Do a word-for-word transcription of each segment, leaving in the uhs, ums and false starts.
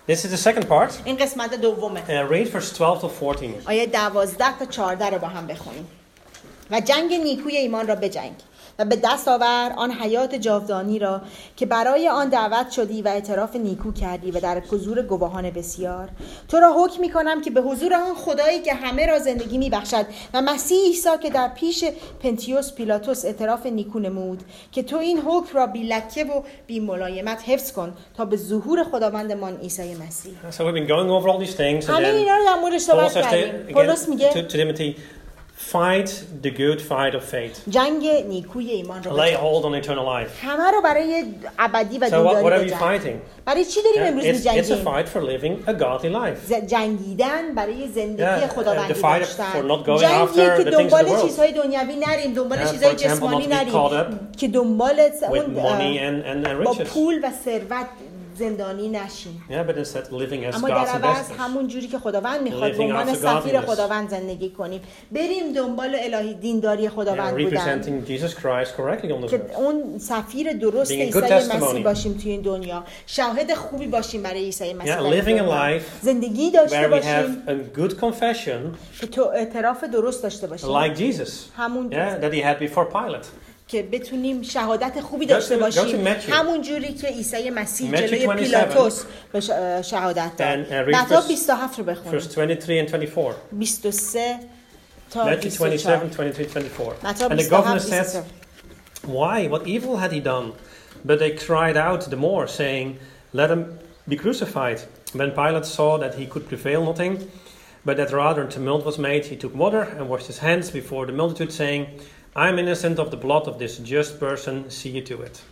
This is the second part. این قسمت دومه. Uh, read verse twelve to fourteen. آیه دوازده تا چهارده رو با هم بخونیم. و جنگ نیکوی ایمان را بجنگ و به دست آور آن حیات جاودانی را که برای آن دعوت شدی و اعتراف نیکو کردی و در حضور گواهان بسیار. تو را حکم می‌کنم که به حضور آن خدایی که همه را زندگی می‌بخشد و مسیح عیسی که در پیش پنتیوس پیلاتوس اعتراف نیکو نمود که تو این حکم را بی لکه و بی ملایمت حفظ کن تا به ظهور خداوندمان عیسی مسیح. So we've been going over all these things, and همه then اینا رو در موردش صحبت Paul says کردیم. to, پولس again, میگه to, to Timothy, fight the good fight of faith. جنگ نیکوی ایمان را Lay بجنگ. hold on eternal life. همه رو برای ابدی و So what, what دینداری are you بجنگ. fighting? برای چی داریم Yeah, امروز it's, it's a می‌جنگیم؟ fight for living a godly life. ز- جنگیدن برای زندگی Yeah, خداوندی the fight داشتن. for not going جنگیه after که the things of the دنبال world. چیزهای دنیوی نریم، دنبال Yeah, چیزهای for example, جسمانی not to be نریم، caught up که دنبال with اون money اه، and, and, and با riches. پول و ثروت زندانی نشیم. Yeah, but instead living as اما God's در عوض ambassadors. همون جوری که خداوند میخواد به Living عنوان after سفیر godliness. خداوند زندگی کنیم، بریم دنبال الهی دینداری Yeah, خداوند بودن، representing Jesus Christ correctly on this که earth. اون سفیر درست Being a good عیسی testimony. مسیح باشیم توی این دنیا، شاهد خوبی باشیم برای عیسی مسیح. Yeah, در این living a دنیا. life زندگی داشته Where we باشیم have a good confession, که تو اعتراف درست داشته باشیم، like Jesus. همون Yeah, that he had before Pilate. که بتونیم شهادت خوبی Go داشته to- go باشیم، to Matthew. همون جوری که عیسی مسیح Matthew جلوی twenty-seven. پیلاتوس به ش- شهادت داد. And, uh, read متی verse- بیست و هفت رو بخونیم. Verse twenty-three and twenty-four. بیست و سه تا Matthew بیست و چهار. twenty-seven, twenty-three, twenty-four. متی And the بیست و هفت، governor بیست و said, سه. "Why? What evil had he done?" But they cried out the more, saying, "Let him be crucified." When Pilate saw that he could prevail nothing, but that rather a tumult was made, he took water and washed his hands before the multitude, saying, "I am innocent of the blood of this just person. See you to it."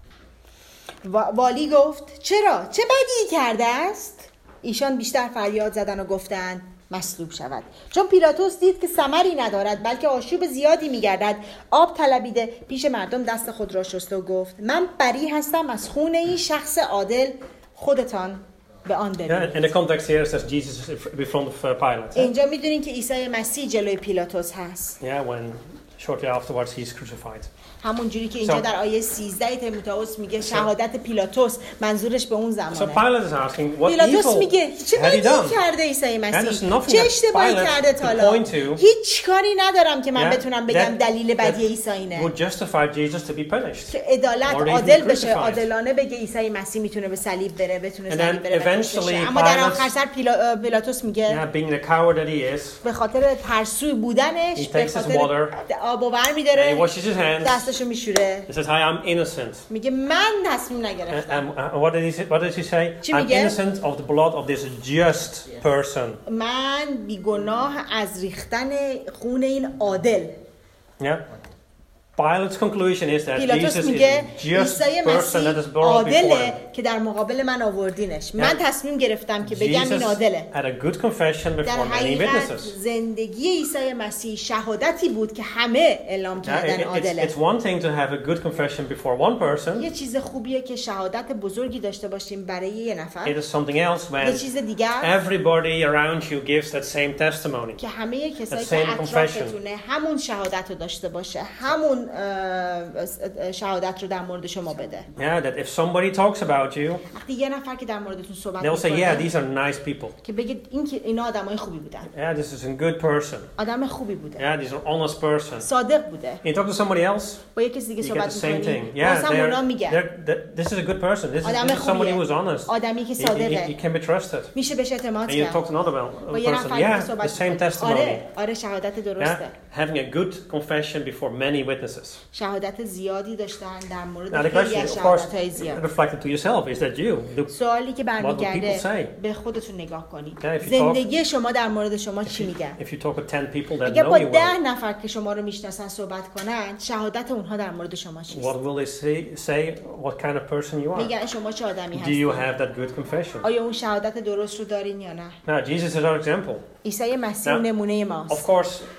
وا- والی گفت چرا؟ چه بدی کرده است؟ ایشان بیشتر فریاد زدن و گفتند مصلوب شود. چون پیلاتوس دید که ثمری ندارد بلکه آشوب زیادی می‌گردد، آب طلبیده پیش مردم دست خود را شسته و گفت من بری هستم از خون این شخص عادل، خودتان به آن Yeah, ببینید. in the context here it says Jesus is in front of uh, Pilate. اینجا می‌دونین که عیسی مسیح جلوی پیلاتوس هست، Yeah, when shortly afterwards he's crucified. همون جوری که اینجا So- در آیه سیزده تیموتائوس میگه شهادت پیلاتوس، منظورش به اون So زمانه. Pilate is asking, what پیلاتوس evil میگه چه had he بدی done? کرده عیسی And there's مسیح؟ nothing چه that اشتباهی Pilate کرده could تا حالا؟ point to. هیچ کاری ندارم که من Yeah, بتونم بگم that- دلیل بدی that عیسی اینه would justify Jesus to be punished. که عدالت or even عادل بشه، crucified. عادلانه بگه عیسی مسیح میتونه به صلیب بره، بتونه And صلیب then بره و کشته eventually شه. اما در Pilate- آخر سر پیلا... پیلاتوس میگه Yeah, being the coward that he is, به خاطر ترسوی بودنش He به takes his خاطر water آب و ور and he میداره، washes his hands. دستشو میشوره، He says, "Hi, I'm innocent." میگه من تصمیم And, نگرفتم، and, uh, what did he say? What does he say? چی I'm میگه؟ innocent of the blood of this just person. من بیگناه از ریختن خون این عادل. Yeah. Pilate's conclusion is that پیلاتوس Jesus is میگه a just عیسی person that is مسیح brought before عادله him. که در مقابل من آوردینش. من تصمیم گرفتم که بگم Jesus این عادله. had a good confession در before many حقیقت witnesses. زندگی عیسی مسیح شهادتی بود که همه اعلام Yeah, کردن it- it's, عادله. it's one thing to have a good confession before one person. یه چیز خوبیه که شهادت بزرگی داشته باشیم برای یه It نفر. is something else when یه چیز دیگر everybody around you gives that same testimony. که همه کسایی That که same اطرافتونه همون شهادت رو داشته باشه، همون اه، شهادت رو در مورد شما بده. Yeah, that if somebody talks about you, وقتی یه نفر که در موردتون صحبت they'll say, "Yeah, میکنه these are nice people. که بگه این که اینا آدمای خوبی بودن، Yeah, this is a good person. آدم خوبی بوده، Yeah, these are honest person." صادق بوده. You talk to somebody else, با یه کسی دیگه you get صحبت the same میکنی، thing. Yeah, باز هم اونا they're, میگن they're, they're, this is a good person. This is, آدم this is somebody خوبیه. who is honest. آدمی که He, he, he صادقه، can be trusted. میشه بهش اعتماد And you کرد. talk to another با یه person. نفر دیگه Yeah, the صحبت same میکنی. testimony. آره، آره شهادت درسته. Yeah, having a good confession before many witnesses. شهادت زیادی داشتن در مورد Now the خیلی question, از of course, شهادت‌های زیاد. reflected to yourself, is that you? Do, سوالی که What would برمیگرده people say? به خودتون نگاه کنید. Yeah, if you زندگی شما در مورد شما if, چی you, میگن؟ if you talk with ten people that اگه know با you ده well, نفر که شما رو میشناسن صحبت کنن، شهادت اونها در مورد شما چیست؟ what will they say, say what kind of person you are? میگن شما چه آدمی Do هستید؟ you have that good confession? آیا اون شهادت درست رو دارین یا نه؟ Now, Jesus is our example. عیسی مسیح Now, نمونه Of ماست. course,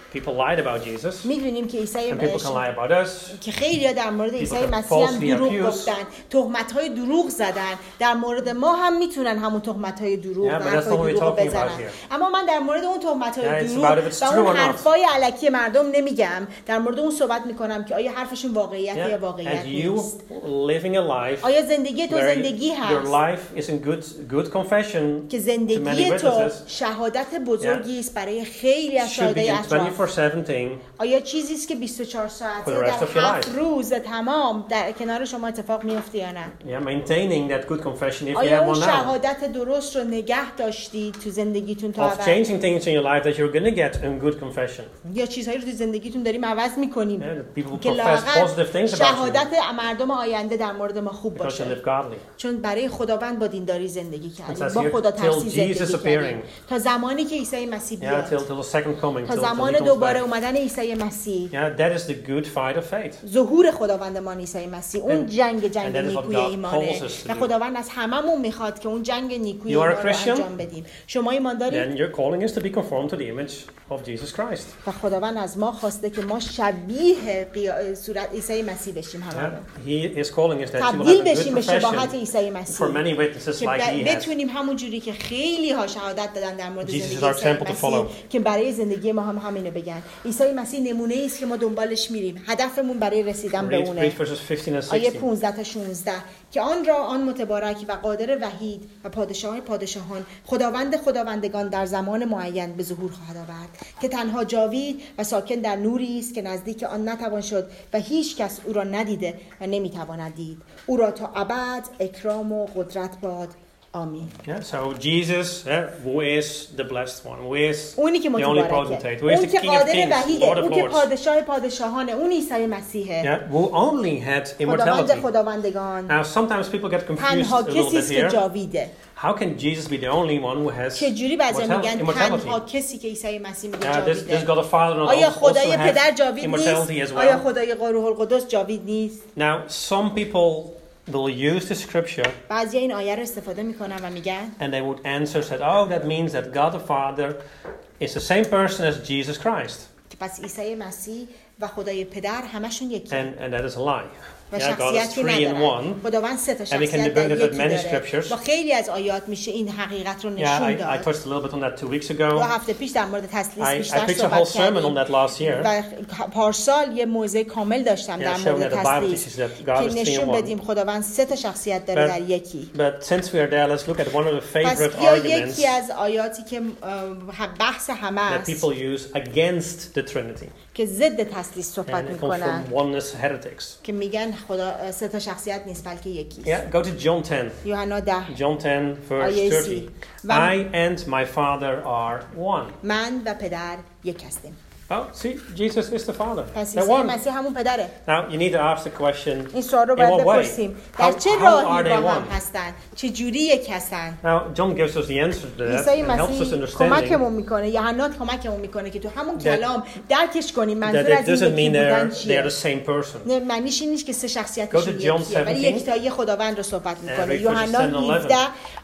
people lied about Jesus. میدونیم که عیسی And people can lie about us. که خیلی در مورد عیسی can مسیح هم falsely دروغ accuse. گفتن، تهمت‌های دروغ زدن. در مورد ما هم میتونن همون تهمت‌های دروغ Yeah, و but that's not حرفای what we're دروغ talking بزنن. about here. اما من در مورد اون تهمت‌های Yeah, it's دروغ about if it's و true اون or not. حرفای الکی مردم نمیگم. در مورد اون صحبت میکنم که آیا حرفشون واقعیت یا Yeah. واقعیت And you نیست. living a life آیا زندگی تو where زندگی your هست life is in good good confession که to many زندگی تو witnesses. شهادت بزرگی است برای خیلی از Should be شاهدای in اطراف. twenty-four seven. آیا چیزی است که بیست و چهار For the ساعته rest of your در هفت life. روز تمام در کنار شما اتفاق میفته یا نه؟ Yeah, maintaining that good confession if you آیا have اون one now. شهادت درست رو نگه داشتی تو زندگیتون تا Of ابد؟ changing things in your life that you're going to get in good confession. یا چیزهایی رو تو زندگیتون داریم عوض میکنیم Yeah, that people که profess لااقل positive things about you شهادت مردم آینده در مورد ما خوب because you باشه، live godly. چون برای خداوند با دینداری زندگی It کردیم، says با here, خدا till ترسی زندگی Jesus کردیم appearing. تا زمانی که عیسی مسیح Yeah, بیاد، till till the second coming, تا till, till زمان he comes دوباره back. اومدن عیسی مسیح، Yeah, that is the good fight of faith. ظهور خداوندمان عیسی مسیح، اون And- جنگ جنگ and that is what نیکوی God ایمانه calls us to و do. خداوند از هممون میخواد که اون جنگ نیکوی You are a ایمان رو Christian? انجام بدیم. شما ایمان دارید؟ Then your calling is to be conformed to the image of Jesus Christ. و خداوند از ما خواسته که ما شبیه قیا... صورت عیسی مسیح بشیم هممون. Yeah, he is calling us that you will تبدیل have a good بشیم به شباهت confession عیسی مسیح for many witnesses که like he has. بتونیم همون جوری که خیلی ها شهادت دادن در مورد Jesus زندگی is our عیسی example to مسیح follow. که برای زندگی ما هم همینو بگن. عیسی مسیح نمونه ای است که ما دنبالش میریم. هدفمون برای رسیدن به Read, اونه. read verses fifteen and آیه sixteen. پانزده تا شانزده که آن را آن متبارک و قادر وحید و پادشاه پادشاهان خداوند خداوندگان در زمان معین به ظهور خواهد آورد که تنها جاوید و ساکن در نوری است که نزدیک آن نتوان شد و هیچ کس او را ندیده و نمیتواند دید. او را تا ابد اکرام و قدرت باد. آمین. Yeah, so Jesus, yeah, who is the blessed one, who is اونی که the only متبارکه، potentate, who is اون the که King of قادر kings, وحیده، Lord of اون که lords, پادشاه پادشاهانه، اون عیسی مسیحه. yeah, who only had خداوند immortality. خداوندگان. Now, sometimes people get confused تنها a little کسی bit است که here. جاویده. How can Jesus be the only one who has چجوری بعضی میگن immortality? تنها کسی که عیسی مسیح میگه Yeah, this, this جاویده؟ God the Father not آیا also خدای پدر have جاوید immortality نیست؟ as آیا well? خدای روح القدس جاوید نیست؟ Now, some people will use the scripture بعضی این آیه رو استفاده میکنن و میگن and they would answer said, oh, that means that God the Father is the same person as Jesus Christ. که پس عیسی مسیح و خدای پدر همشون یکی And, and that is a lie. و Yeah, God is شخصیتی three in ندارن. one. خداوند سه تا And we can شخصیت debunk در it with یکی many داره. scriptures. با خیلی از آیات میشه این حقیقت رو Yeah, نشون I, I داد. touched a little bit on that two weeks دو ago. هفته پیش در مورد تسلیس I, I بیشتر preached a whole صحبت sermon on کردیم that last year. و پارسال یه موضوع کامل داشتم Yeah, در showing مورد that the Bible تسلیس teaches that God که is three in نشون one. بدیم خداوند سه تا شخصیت داره But- در یکی. But since we are there, let's look at one of the پس favorite بیا arguments یکی از آیاتی که اه، بحث همه that است people use against the Trinity. که ضد تسلیس صحبت And it comes میکنن from oneness heretics. که میگن خدا سه تا شخصیت نیست بلکه یکی. Yeah, go to John ten. یوحنا ده John ten, verse آیه thirty. سی. I and my Father are one. من و پدر یک هستیم. Oh, see, Jesus is the Father. پس They're عیسی one. مسیح همون پدره. Now, you need to ask the question, این سوال رو in باید what way? بپرسیم در How, چه how راهی are با they هم one? هستن؟ چه جوری یک هستن؟ Now, John gives us the answer to that عیسی and helps us مسیح understanding کمکمون میکنه، یوحنا کمکمون میکنه که تو همون That- کلام درکش کنیم that منظور it از این doesn't یکی mean they're, بودن they're چیه. the same person. نه معنیش این نیست که سه Go شخصیتشون to John یکیه ولی seventeen. یکتایی خداوند رو صحبت میکنه. read verses یوحنا ten and eleven. هفده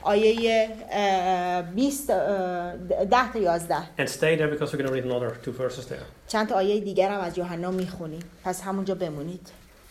آیه اه، بیست اه، ده تا یازده. And stay there because we're going to read another two verses there. چند تا آیه دیگر هم از یوحنا میخونیم. پس همونجا بمونید.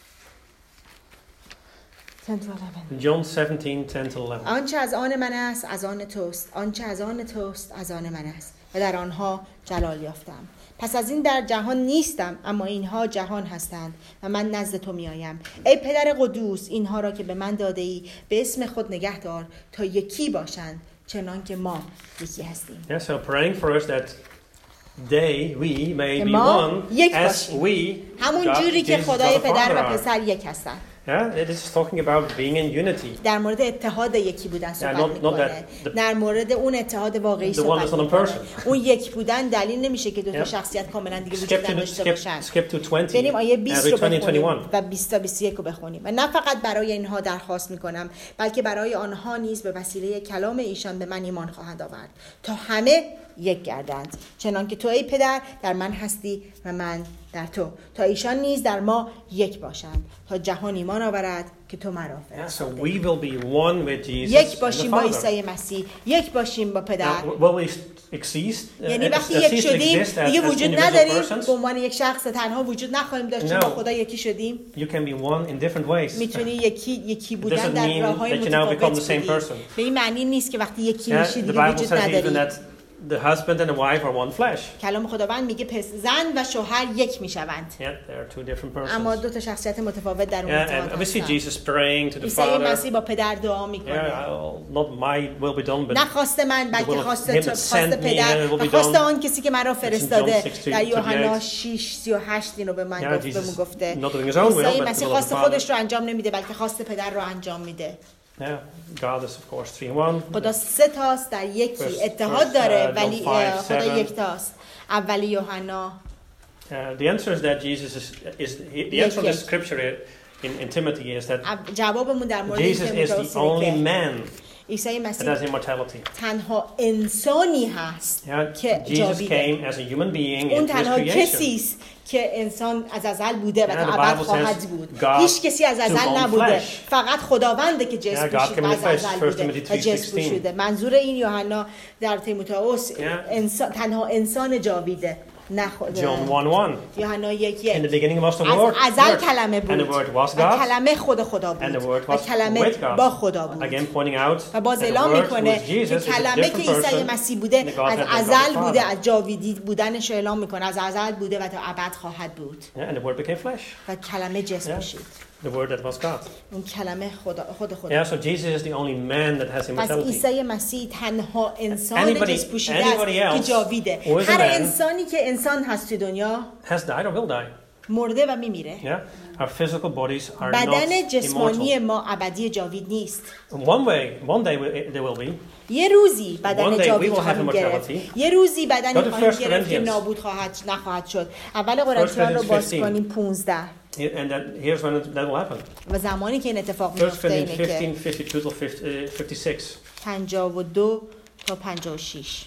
ten to eleven. John seventeen, ten to eleven. آنچه از آن من است از آن توست، آنچه از آن توست از آن من است و در آنها جلال یافتم. پس از این در جهان نیستم اما اینها جهان هستند و من نزد تو می آیم. ای پدر قدوس اینها را که به من داده ای به اسم خود نگه دار تا یکی باشند چنان که ما یکی هستیم. Yeah, so praying for us that they, we, may که be ما one یک as باشیم. we, همون God, جوری که Jesus, خدای God the پدر Father و are. پسر یک هستند. Yeah, it is talking about being in unity. در مورد اتحاد یکی بودن صحبت not- not میکنه. that the- در مورد اون اتحاد واقعی the صحبت oneness on a میکنه. person. اون یک بودن دلیل نمیشه که دو تا Yeah. شخصیت کاملا دیگه Skip وجود to, نداشته skip, باشن. skip to twenty. بریم آیه and بیست read رو twenty, بخونیم twenty-one. و بیست تا بیست و یک رو بخونیم و نه فقط برای اینها درخواست میکنم بلکه برای آنها نیز به وسیله کلام ایشان به من ایمان خواهند آورد تا همه یک گردند. چنان که تو ای پدر در من هستی و من در تو، تا ایشان نیز در ما یک باشند، تا جهان ایمان آورد که تو مرا فرستاده. So we will be one with Jesus یک and the باشیم با Father. عیسی مسیح، یک باشیم با پدر. Now, will we exist? یعنی uh, وقتی cease یک to شدیم exist as- دیگه as وجود individual نداریم، persons? به عنوان یک شخص تنها وجود نخواهیم داشت، چون No. با خدا یکی شدیم. You can be one in different ways. میتونی یکی یکی It بودن doesn't در mean راههای that you now become متفاوت the same بودی. person. به این معنی نیست که وقتی یکی Yeah, میشی the دیگه Bible وجود says even نداری. that the husband and the wife are one flesh. کلام خداوند میگه پس زن و شوهر یک میشوند. Yeah, they are two different persons. اما دو تا شخصیت متفاوت در اون Yeah, and we see هستند. Jesus praying to the عیسی Father. مسیح با پدر دعا میکنه. Yeah, I'll- not my will be done, but نه خواست من the will بلکه of خواست him تو that خواست sent me, پدر and it will و be خواست done. آن کسی که مرا فرستاده. John six, در یوحنا thirty-eight. شش سی و هشت اینو به من Yeah, گفت به Jesus من گفته. not doing his own will, عیسی but the مسیح will of خواست the خودش Father. رو انجام نمیده بلکه خواست پدر رو انجام میده. Yeah, God is of course three in one. خدا سه تاست در یکی، First- اتحاد first, داره uh, John ولی five, خدا seven. یک تاست. اولی یوحنا Uh, the answer is that Jesus is, is the Yes, answer of the yes. scripture in, in Timothy is that اب- جوابمون در مورد Jesus is the تیموتائوس only اینه man که عیسی that مسیح has immortality. تنها انسانی هست Yeah, که Jesus جاویده. came as a human being اون into his تنها creation. کسی است که انسان از ازل بوده و Yeah, تا the ابد Bible خواهد says بود. God هیچ کسی از took ازل on نبوده، flesh. فقط خداونده که جسم Yeah, God پوشید came و in از the flesh, ازل First بوده Timothy و three جسم sixteen. پوشیده. منظور این یوحنا در تیموتائوس Yeah. انسان، تنها انسان جاویده، نه خدا. John one one. یوحنا یک In the یک. beginning was the از Word, ازل Word, کلمه and بود the Word was و God, کلمه خود خدا and the بود Word و was کلمه with God. با خدا بود. Again pointing out و باز that the اعلام Word, who میکنه is که Jesus, is a کلمه different که عیسی person مسیح بوده than the از Godhead and God ازل the بوده، Father. از جاویدی بودنش اعلام میکنه، از ازل بوده و تا ابد خواهد بود. Yeah, and the Word became flesh. و کلمه جسم Yeah. پوشید. The Word that was God. اون کلمه خدا خود خدا. Yeah, so Jesus is the only man that has پس immortality. عیسی مسیح تنها انسان Anybody- جسم پوشیده است anybody که else جاویده. who is a هر man انسانی که انسان هست تو دنیا Has died or will die. مرده و میمیره. Yeah, our physical bodies are بدن not جسمانی immortal. ما ابدی جاوید نیست. One way, one day will- they will be. یه روزی One بدن day جاوید we will have خواهیم گرفت. immortality. یه روزی Go بدن to خواهیم First گرفت که Corinthians. نابود خواهد نخواهد شد. اول قرنتیان رو Corinthians باز fifteen. کنیم پانزده. And that, here's when it, that will happen. و زمانی که این اتفاق First میفته Corinthians اینه که fifteen, fifty-two till fifty-six. پنجاه و دو تا پنجاه و شش.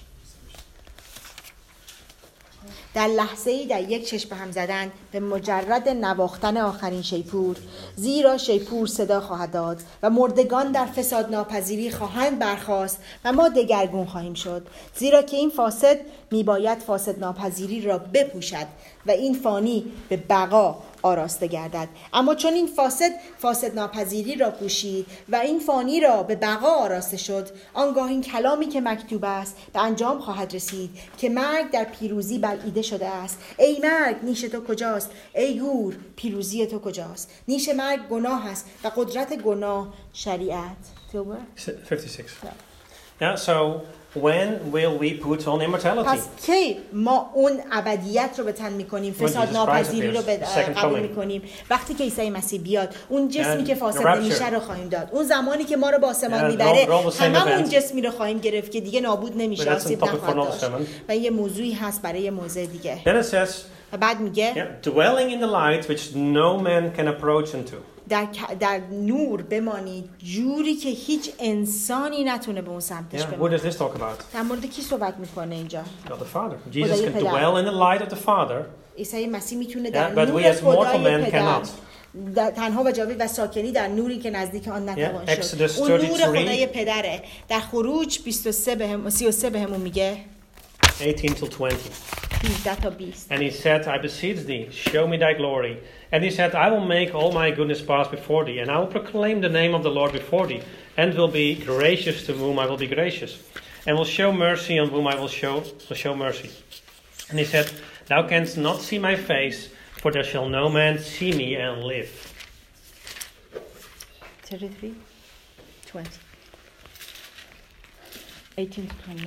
در لحظه‌ای در یک چشم به هم زدن به مجرد نواختن آخرین شیپور، زیرا شیپور صدا خواهد داد و مردگان در فساد ناپذیری خواهند برخاست و ما دگرگون خواهیم شد، زیرا که این فاسد میباید فاسد ناپذیری را بپوشد و این فانی به بقا آراسته گردد. اما چون این فاسد فاسد ناپذیری را پوشید و این فانی را به بقا آراسته شد، آنگاه این کلامی که مکتوب است به انجام خواهد رسید که مرگ در پیروزی بلعیده شده است. ای مرگ نیش تو کجاست؟ ای گور پیروزی تو کجاست؟ نیش مرگ گناه است و قدرت گناه شریعت. fifty-six. Yeah, so when will we put on immortality? پس کی ما اون ابدیت رو به تن میکنیم، When فساد Jesus ناپذیری Christ رو به appears, the second قبول coming. میکنیم. وقتی که عیسی مسیح بیاد، اون جسمی And که فاسد the rapture. نمیشه رو خواهیم داد. اون زمانی که ما رو به آسمان And میبره، they're all- they're all the same هممون event. جسمی رو خواهیم گرفت که دیگه نابود نمیشه، But that's a آسیب topic for نخواهد another داشت. sermon. و یه موضوعی هست برای یه موضوع دیگه. Then it says, و بعد میگه yeah, dwelling in the light which no man can approach into. در, در نور بمانید جوری که هیچ انسانی نتونه به اون سمتش Yeah, what بمونه. does this talk about? در مورد کی صحبت میکنه اینجا؟ God the Father. Jesus خدای can پدر. dwell in the light of the Father. عیسی مسیح میتونه در Yeah, but نور we as mortal خدای men پدر cannot. در تنها و جاوید و ساکنی در نوری که نزدیک آن نتوان Yeah, شد. Exodus اون نور thirty-three. خدای پدره. در خروج بیست و سه بهم سی و سه بهمون میگه eighteen till twenty. هجده تا بیست. And he said, I beseech thee, show me thy glory. And he said, I will make all my goodness pass before thee, and I will proclaim the name of the Lord before thee, and will be gracious to whom I will be gracious, and will show mercy on whom I will show, will show mercy. And he said, Thou canst not see my face, for there shall no man see me and live. thirty-three, twenty. eighteen to twenty.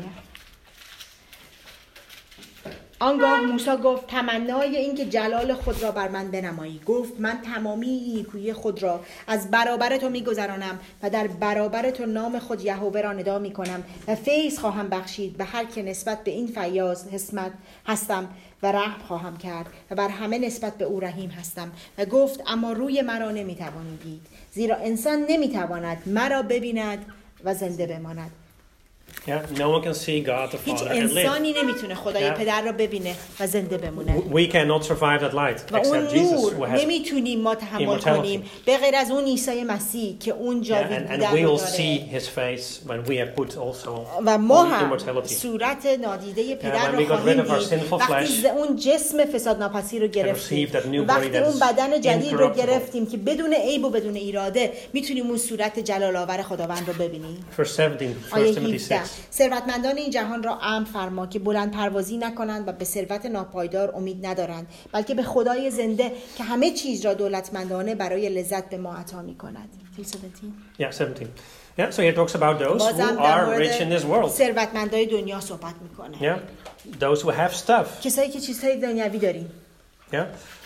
آنگاه موسی گفت تمنای این که جلال خود را بر من بنمایی. گفت من تمامی نیکویی خود را از برابر تو میگذرانم و در برابر تو نام خود یهوه را ندا میکنم و فیض خواهم بخشید به هر که نسبت به این فیاض حسمت هستم و رحم خواهم کرد و بر همه نسبت به او رحیم هستم. و گفت اما روی مرا نمیتوانی دید، زیرا انسان نمیتواند مرا ببیند و زنده بماند. Yeah, no one can see God the هیچ Father and انسانی live. نمیتونه خدای Yeah. پدر را ببینه و زنده بمونه. We cannot survive that light و اون except Jesus نور who has. نمیتونیم ما تحمل immortality. کنیم به غیر از اون عیسی مسیح که اون Yeah, جاوید and, and بودن we رو will see داره. his face when we have put also و ما on هم immortality. صورت نادیده پدر when رو we got خواهیم rid of our دید sinful وقتی flesh ز- اون جسم فساد ناپذیر رو گرفتیم received that new body وقتی that اون is بدن جدید رو incorruptible. گرفتیم که بدون عیب و بدون ایراده میتونیم اون صورت جلال آور خداوند رو ببینیم. Verse seventeen, آیه First Timothy هفده six. ثروتمندان این جهان را امر فرما که بلند پروازی نکنند و به ثروت ناپایدار امید ندارند بلکه به خدای زنده که همه چیز را دولتمندانه برای لذت به ما عطا می‌کند. Yeah, seventeen. Yeah, so here it talks about those بازم who در are rich in this مورد world. ثروتمندای دنیا صحبت میکنه. Yeah, those who have stuff. کسایی که چیزهای دنیوی داریم. Yeah,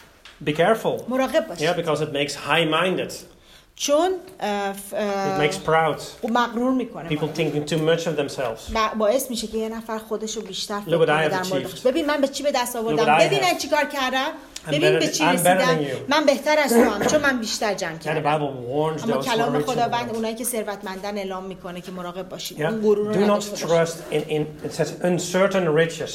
be careful. مراقب باشید. Yeah, because it makes high-minded. چون اه، ف- اه، It makes proud. مغرور میکنه. People thinking too much of themselves. با- باعث میشه که یه نفر خودش رو بیشتر فکر Look what I کنه have در مورد achieved. خودش. ببین من به چی به دست Look آوردم. what I ببین have. من چیکار کردم. I'm ببین better به than- چی I'm better رسیدم. than you. من بهتر از تو هم چون من بیشتر جمع Yeah, the کردم. Bible warns اما those who are کلام rich in the خداوند world. اونایی که ثروتمندن اعلام میکنه که مراقب باشید. Yeah, اون غرور do رو not نداشته باشید. trust in, in it says uncertain riches.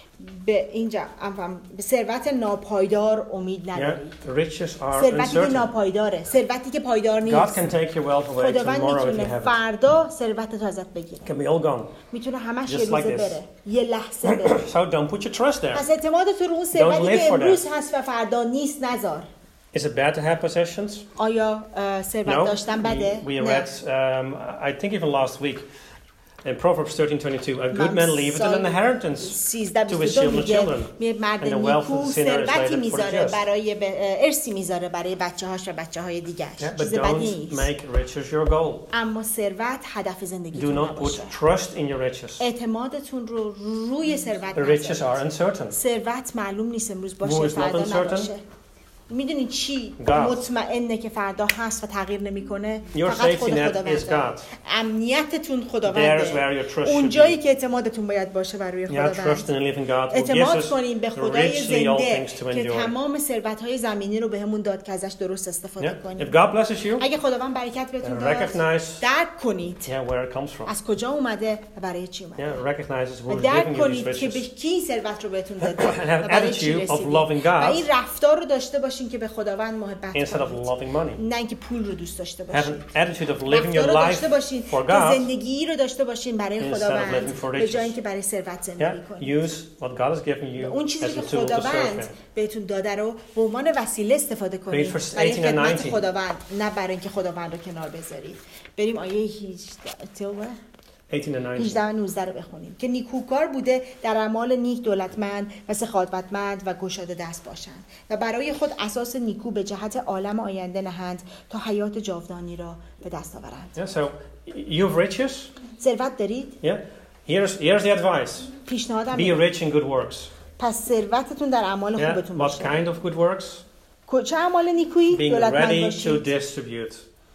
به اینجا ام- به ثروت ناپایدار امید Yeah, ندارید. riches are ثروتی که uncertain. ناپایداره، ثروتی که پایدار God نیست. can take your wealth away خداوند tomorrow if you میتونه have it. فردا ثروت تو ازت بگیره. It can be all gone. میتونه همش Just یه like روزه this. بره، یه لحظه بره. So don't put your trust there. پس اعتماد تو رو اون live ثروتی که for امروز that. هست و فردا نیست نذار. Is it bad to have possessions? آیا اه، ثروت No. داشتن بده؟ We, we نه. read, um, I think even last week, in Proverbs thirteen twenty-two, a good من man leaveth an سال inheritance سیزده to his بیست و دو children میگه children. می- مرد And the wealth of نیکو the sinner is ثروتی laid up for the میذاره just. برای ب- اه، ارثی میذاره برای بچه هاش و بچه های دیگرش. Yeah, but چیز بدی don't نیست. make riches your goal. اما ثروت هدف Do زندگیتون not نباشه. put trust in your riches. اعتمادتون رو روی ثروت The riches نذارید. are uncertain. ثروت معلوم نیست امروز Who باشه is not فردا uncertain? نباشه. میدونی چی God. مطمئنه که فردا هست و تغییر نمیکنه؟ Your فقط safety خود net خداونده. is God. امنیتتون There's where خداونده. your trust should اون جایی be. که اعتمادتون باید باشه بر روی Yeah, trust خداوند. in a living God who gives اعتماد us کنیم به خدای richly all زنده things to که enjoy. تمام ثروت‌های زمینی رو بهمون داد که ازش درست استفاده Yeah. If کنیم. God blesses you, اگه خداوند برکت بهتون uh, داد recognize درک کنید yeah, where it comes from. از کجا اومده و برای چی اومده. Yeah, recognizes و who is درک giving you these کنید که به riches. کی این ثروت رو بهتون داده And have و برای چی attitude of رسیدید. loving و God این رفتار رو داشته باشین که به خداوند محبت instead of کنید. loving money. نه اینکه پول رو دوست داشته Have باشین. an attitude of living your رفتار رو life داشته باشین for که God. زندگی رو داشته باشین برای instead of خداوند living for به riches. جای اینکه برای ثروت زندگی Yeah, کنید. use what God has given you اون چیزی as که a tool to serve خداوند Him. بهتون داده رو به عنوان وسیله استفاده کنید Read verse برای eighteen and خدمت nineteen. خداوند نه برای اینکه خداوند رو کنار بذارید. بریم آیه هجده eighteen and nineteen. هجده و نوزده رو بخونیم که نیکوکار بوده در اعمال نیک دولتمند و سخاوتمند و گشاده دست باشند و برای خود اساس نیکو به جهت عالم آینده نهند تا حیات جاودانی را به دست آورند. Yeah, so you have riches. ثروت دارید؟ Yeah. Here's here's the advice. پیشنهادم Be اینه. rich in good works. پس ثروتتون در اعمال Yeah. خوبتون What باشه. kind of good works? کو- چه اعمال نیکویی؟ Being دولتمند ready to باشید. distribute,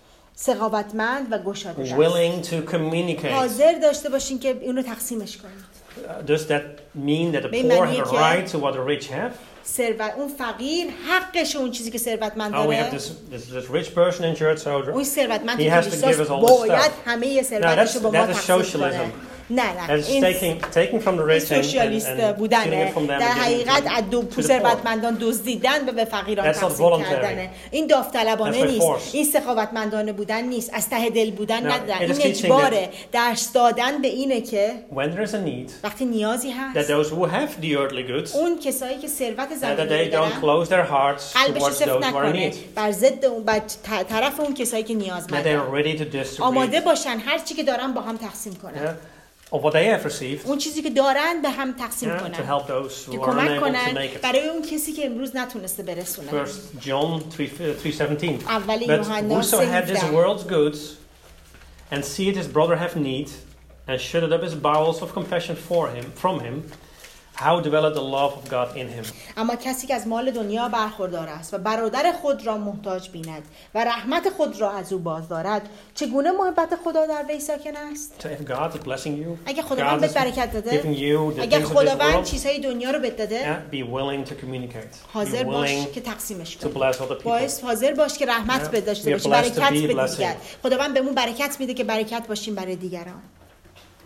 سخاوتمند و گشاده دست. willing to communicate. حاضر داشته باشین که اون رو تقسیمش کنید. Uh, does that mean that the به poor معنیه have a که- right to what the rich have? ثروت اون فقیر حقش اون چیزی که ثروتمند Oh, we داره. have this, this, this rich person in church, so اون ثروتمند he که has to کلیساست give us all this باید stuff. همه No, ثروتش that's, رو با ما that is تقسیم socialism. کنه. نه نه That is این taking, taking from the این rich and, and, سوشیالیست and stealing بودنه. it from them در and giving it حقیقت to, از دو to پو the poor. ثروتمندان دزدیدن و به فقیران That's not تقسیم voluntary. کردنه. این داوطلبانه That's by نیست. force. این سخاوتمندانه بودن نیست. از ته دل بودن No, ندارن. it این is teaching اجباره. درس دادن به اینه که When there is a need, وقتی نیازی that هست those who have the earthly goods, اون کسایی که ثروت that زمینی they don't دارن close their hearts قلبش رو towards سفت those who are in نکنه need. بر ضد اون بر ط- طرف اون کسایی که That they نیازمندن are ready to آماده distribute باشن هر چی که دارن با هم تقسیم کنن yeah, of what they have received اون چیزی که دارن به هم تقسیم yeah, to کنن help those که who are کمک unable to کنن make it. برای اون کسی که امروز نتونسته برسونه. First John three seventeen. اول But یوحنا whoso سه had this هفده. world's goods and seeth his brother have need and shutted up his bowels of compassion for him from him, how dwelleth the love of God in him? اما کسی که از مال دنیا برخوردار است و برادر خود را محتاج بیند و رحمت خود را از او باز دارد چگونه محبت خدا در وی ساکن است؟ So if God is blessing you, اگه خداوند God بهت is برکت داده giving you the اگر things of this خداوند world, چیزهای دنیا رو بهت داده yeah, be willing to communicate. Be حاضر باش willing که تقسیمش to کنی. bless other people. باعث حاضر باش که رحمت Yeah. به داشته We are باشی blessed to برکت be به blessing. دیگر. خداوند بهمون برکت میده که برکت باشیم برای دیگران.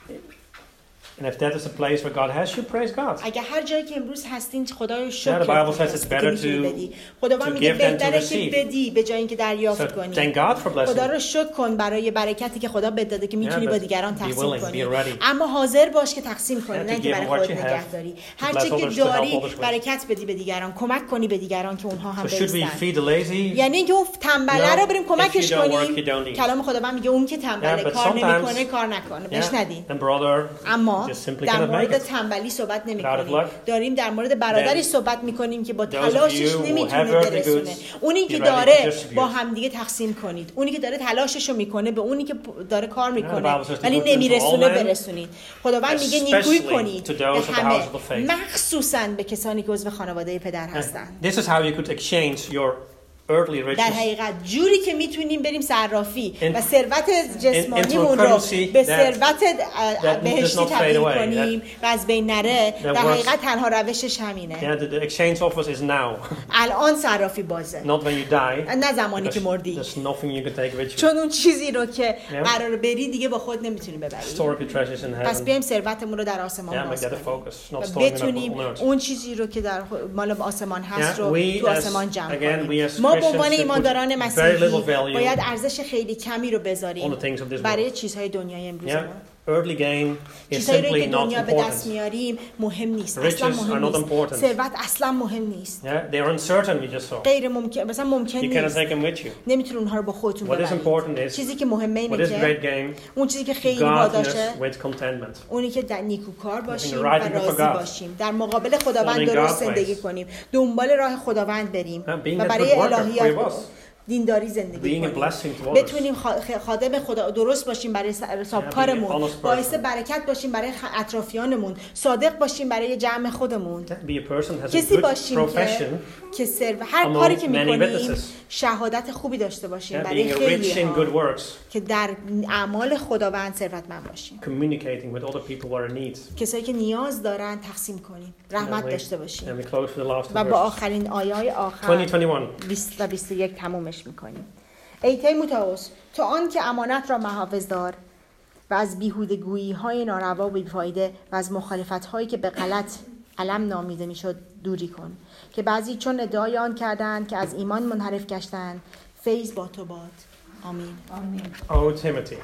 And if that is a place where God has you, praise God. اگه هر جایی که امروز هستین خدا رو شکر Yeah, the Bible کنید says it's که better می‌تونی to- بدی. خداوند to میگه give than to بهتره که receive. بدی به جای اینکه دریافت So کنی. thank God for خدا blessing. رو شکر کن برای برکتی که خدا بهت داده که میتونی Yeah, با but دیگران be تقسیم willing, کنی. be ready. اما حاضر باش که تقسیم کنی، Yeah, نه to اینکه give برای what خودت you have, نگه داری. to هر bless چی که others, to help داری others with. برکت بدی به دیگران، کمک کنی به دیگران که اونها هم So should we برسن. feed the lazy? یعنی اینکه اون تنبله No, رو بریم کمکش if you don't work, کنیم. you don't eat. کلام خداوند میگه اون که تنبله Yeah, but کار sometimes- نمیکنه کار نکنه، بهش Yeah, ندین. and brother اما just simply در cannot make مورد it. تنبلی صحبت Without نمی‌کنیم. luck, داریم در مورد برادری then صحبت می‌کنیم که با those of تلاشش you who نمیتونه have earthly برسونه. goods, اونی be که ready to داره distribute. با همدیگه تقسیم کنید. اونی که داره تلاشش رو میکنه به اونی که داره کار the میکنه Bible says to ولی do to نمیرسونه all men, برسونید. خداوند میگه نیکویی especially کنید to those به of the همه، house of the faith. مخصوصا به کسانی که عضو خانواده پدر هستند. This is how you could exchange your earthly در riches حقیقت جوری که میتونیم بریم صرافی In- و ثروت جسمانیمون into a رو currency به that- ثروت that does بهشتی not fade تبدیل away, کنیم و از بین نره، that در works- حقیقت تنها روشش همینه. Yeah, the, the exchange office is now, الان صرافی بازه، not when you die. نه زمانی که There's, مردی، there's nothing you can take with you. چون اون چیزی رو که Yeah. قرار بری دیگه با خود نمیتونی ببری. Store up your treasures in پس heaven. بیایم ثروتمون رو در آسمان Yeah, make باز that a کنیم focus, not و storing it up بتونیم on earth. اون چیزی رو که در مال آسمان هست Yeah, رو we تو as- آسمان جمع again, we کنیم. as ما به Christians عنوان should put ایمانداران very مسیحی little value باید ارزش خیلی کمی رو بذاریم on the things of this برای world. چیزهای دنیای امروز Yeah, ما. earthly gain is چیزهایی رو simply که not دنیا به دست important. میاریم مهم نیست، Riches اصلا are مهم not نیست. important. ثروت اصلا مهم نیست، Yeah, they're uncertain. We just saw. غیر ممکن، مثلا ممکن You cannot نیست، take them with you. نمیتونی اونها رو با خودتون What is important ببرید. is- چیزی که مهمه What اینه is great که gain? اون چیزی که خیلی پاداشه Godliness with contentment. اونی که در نیکوکار باشیم و right thing for راضی God. باشیم، در مقابل خداوند Following درست God's زندگی ways. کنیم، دنبال راه خداوند بریم Yeah, being و a برای good worker for الهیات your boss. دینداری زندگی Being a کنیم، blessing to others. بتونیم خا- خادم خدا درست باشیم برای س- حساب Yeah, being an کارمون، honest person. باعث برکت باشیم برای خ- اطرافیانمون، صادق باشیم برای جمع خودمون، Be a person who has a کسی good باشیم که profession. که سر... هر among کاری که many میکنیم witnesses. شهادت خوبی داشته باشیم Yeah, برای being خیلی rich in good ها، works. که در اعمال خداوند ثروتمند باشیم. Communicating with other people who are in need. کسایی که نیاز دارن تقسیم کنیم، رحمت And we- داشته باشیم And we close with the last two و با verses. آخرین آیه های آخر twenty twenty-one. بیست و بیست و یک تمومش میکنیم. ای تیموتائوس، تو آن که امانت را محافظ دار و از بیهودگویی های ناروا و بیفایده و از مخالفت هایی که به غلط علم نامیده میشد دوری کن، که بعضی چون ادعای آن کردند که از ایمان منحرف گشتند. فیض با تو باد. آمین. آمین. Oh, Timothy,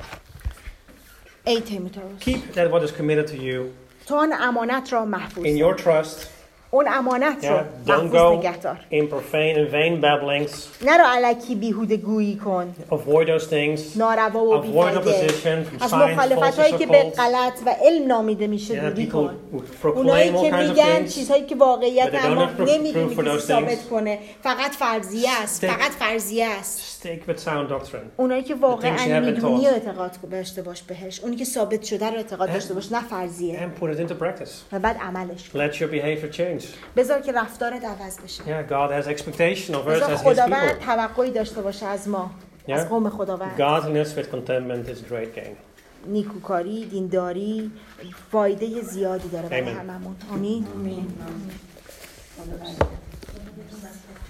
ای تیموتائوس، keep that what is committed to you تو آن امانت را محفوظ in دار. your trust. اون امانت رو Yeah, don't محفوظ go نگه دار. in profane and vain babblings. نرو الکی بیهوده گویی کن، Avoid those things. ناروا و Avoid بیفایده، opposition from از signs, مخالفت هایی false که به occults. غلط و علم نامیده میشه Yeah, دوری people کن. who اونایی proclaim all که kinds of میگن things. چیزهایی که واقعیت but they don't اما have proof- نمیدونی proof for کسی those ثابت things. کنه، فقط فرضیه است، Stick- فقط فرضیه است. Stick with sound doctrine. اونایی که things you واقعا have been میدونی taught. اعتقاد داشته باش بهش، اونی که ثابت شده رو اعتقاد داشته باش، نه فرضیه، And put it into practice. و بعد عملش کن. Let your behavior change. بذار که رفتارت عوض بشه. Yeah, God has expectation of us بذار as His خداوند people. توقعی داشته باشه از ما، Yeah. از قوم خداوند. Godliness with contentment is great gain. نیکوکاری، دینداری فایده زیادی داره برای Amen. هممون. آمین. آمین.